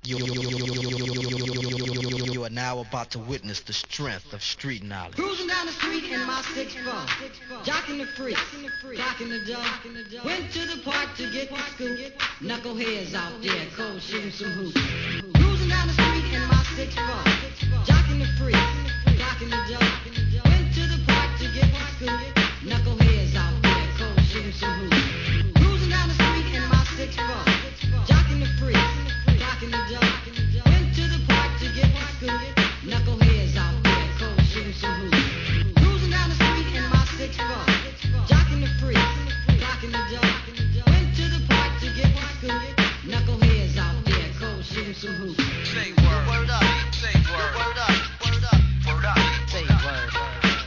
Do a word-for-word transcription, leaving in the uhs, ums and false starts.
You are now about to witness the strength of street knowledge. Cruising down the street in my six four, jocking the freak, clocking the dough. Went to the park to get the scoop. Knuckleheads out there, cold shooting some hoops. Cruising down the street in my six four, jocking the freak, clocking the dough. Went to the park to get the scoop.